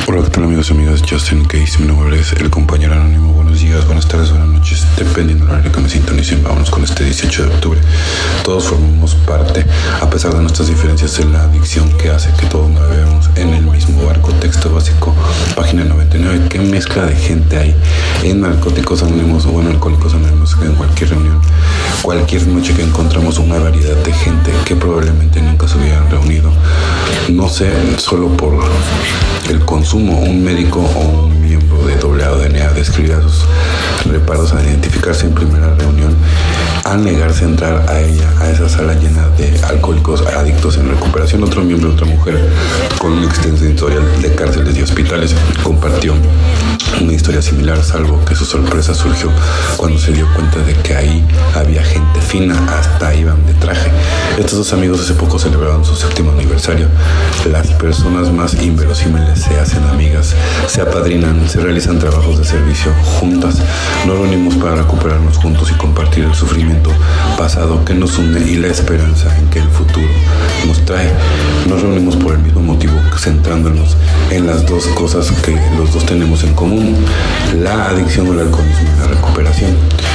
Hola, ¿qué tal amigos y amigas? Justin Case, mi nombre es el compañero anónimo. Buenos días, buenas tardes, buenas noches, dependiendo del horario que me sintonicen. Vámonos con este 18 de octubre. Todos formamos parte, a pesar de nuestras diferencias, de la adicción que hace que todos navegamos en el mismo barco. Texto básico, página 99. ¿Qué mezcla de gente hay en Narcóticos Anónimos o en Alcohólicos Anónimos? En cualquier reunión, cualquier noche que encontramos una variedad de gente que probablemente nunca se hubieran reunido, no sé, solo por el consumo. Un médico o un miembro de AA o DNA describirá sus reparos a identificarse en primera reunión, al negarse a entrar a ella, a esa sala llena de alcohólicos adictos en recuperación. Otro miembro, otra mujer con un extenso historial de cárceles y hospitales, compartió una historia similar, salvo que su sorpresa surgió cuando se dio cuenta de que ahí había gente fina, hasta iban de traje. Estos dos amigos hace poco celebraron su 7º aniversario. Las personas más inverosímiles se hacen amigas, se apadrinan, se realizan trabajos de servicio juntas. Nos reunimos para recuperarnos juntos y compartir el sufrimiento pasado que nos une y la esperanza en que el futuro nos trae. Nos reunimos por el mismo motivo, centrándonos en las dos cosas que los dos tenemos en común: la adicción o el alcoholismo y la recuperación.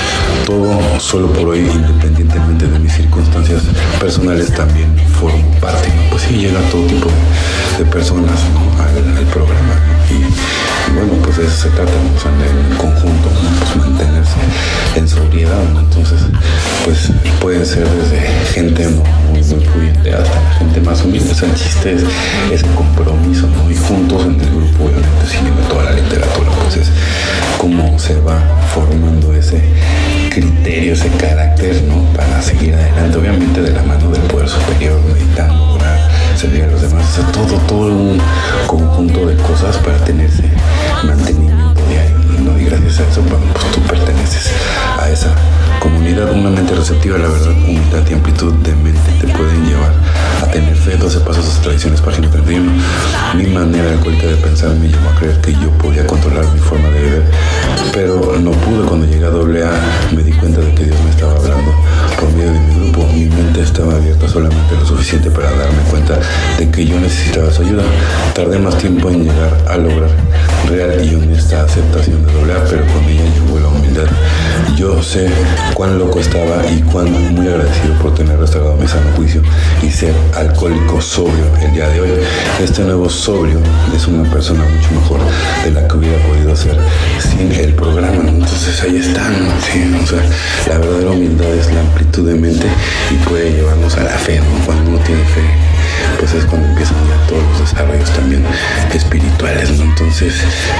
Todo solo por hoy, independientemente de mis circunstancias personales, también formo parte, ¿no? Pues sí, llega todo tipo de personas, ¿no? al programa, ¿no? Y bueno, pues de eso se trata, ¿no? O sea, en conjunto, ¿no? Pues mantenerse en sobriedad, ¿no? Entonces, pues pueden ser desde gente, ¿no? muy pudiente hasta la gente más humilde. O sea, el chiste es ese compromiso, ¿no? Y juntos en el grupo, obviamente siguiendo toda la literatura, pues es cómo se va formando ese criterio, ese carácter, ¿no? Para seguir adelante, obviamente de la mano del poder superior, meditando, orar, servir a los demás. O sea, todo un conjunto de cosas para tener ese mantenimiento diario, ¿no? Y gracias a eso, bueno, pues tú perteneces a esa comunidad. Una mente receptiva, la verdad, humildad y amplitud de mente te pueden llevar a tener fe. 12 pasos a tradiciones, página 31. Mi manera alcohólica de pensar me llevó a creer que yo podía controlar mi forma de beber, pero no pude. Cuando llegué a AA me di cuenta de que Dios me estaba hablando por medio de mi grupo. Mi mente estaba abierta solamente lo suficiente para darme cuenta de que yo necesitaba su ayuda. Tardé más tiempo en llegar a lograr real y honesta aceptación de AA, pero con ella llegó la humildad. Yo sé cuán loco estaba y cuán muy agradecido por tener restaurado mi sano juicio y ser alcohólico sobrio el día de hoy. Este nuevo sobrio es una persona mucho mejor de la que hubiera podido ser sin el programa, ¿no? Entonces ahí está, ¿no? Sí, o sea, la verdadera humildad es la amplitud de mente y puede llevarnos a la fe, ¿no? Cuando uno tiene fe, pues es cuando empiezan ya todos los desarrollos también espirituales, ¿no? Entonces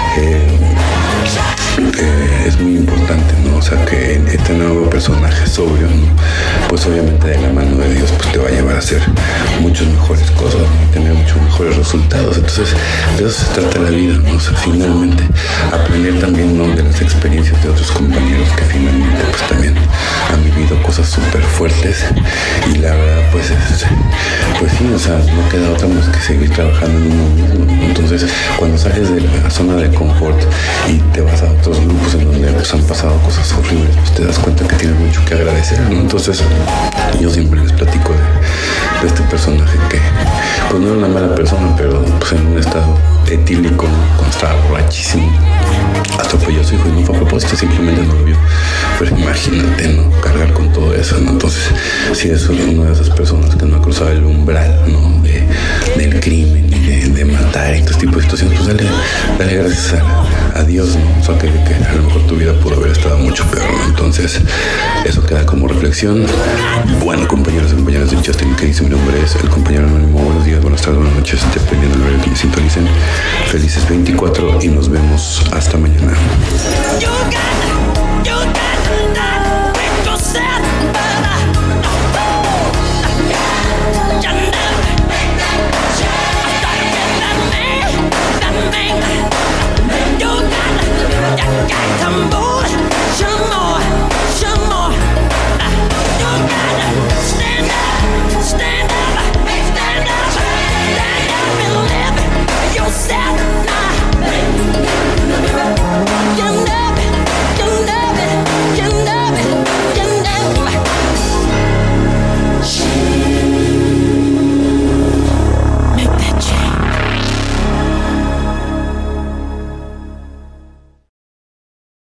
es muy importante, ¿no? O sea, que este nuevo personaje sobrio, ¿no? Pues obviamente de la mano de Dios, pues te va a llevar a hacer muchas mejores cosas, ¿no? Tener muchos mejores resultados. Entonces de eso se trata la vida, ¿no? O sea, finalmente aprender también, ¿no? De las experiencias de otros compañeros que finalmente pues también han vivido cosas súper fuertes, y la verdad pues sí, o sea, no queda otra más que seguir trabajando en uno mismo, ¿no? Entonces cuando sales de la zona de confort y te vas a otros grupos en donde pues han pasado cosas horribles, pues te das cuenta que tienes mucho que agradecer, ¿no? Entonces yo siempre les platico de este personaje que pues no era una mala persona, pero pues en un estado etílico, ¿no? Cuando estaba borrachísimo, atropelló a su hijo y no fue a propósito, simplemente no lo vio. Pero imagínate, ¿no? Cargar con todo eso, ¿no? Entonces sí, es una de esas personas que no ha cruzado el umbral, ¿no? Del crimen y de matar y todo tipo de situaciones. Pues dale gracias a Dios, ¿no? O sea, que a lo mejor tu vida pudo haber estado mucho peor, ¿no? Entonces eso queda como reflexión. Bueno, compañeros y compañeras de Justin, que dice mi nombre es el compañero anónimo. Buenos días, buenas tardes, buenas noches, dependiendo del horario que me sintonicen. Felices 24 y nos vemos hasta mañana.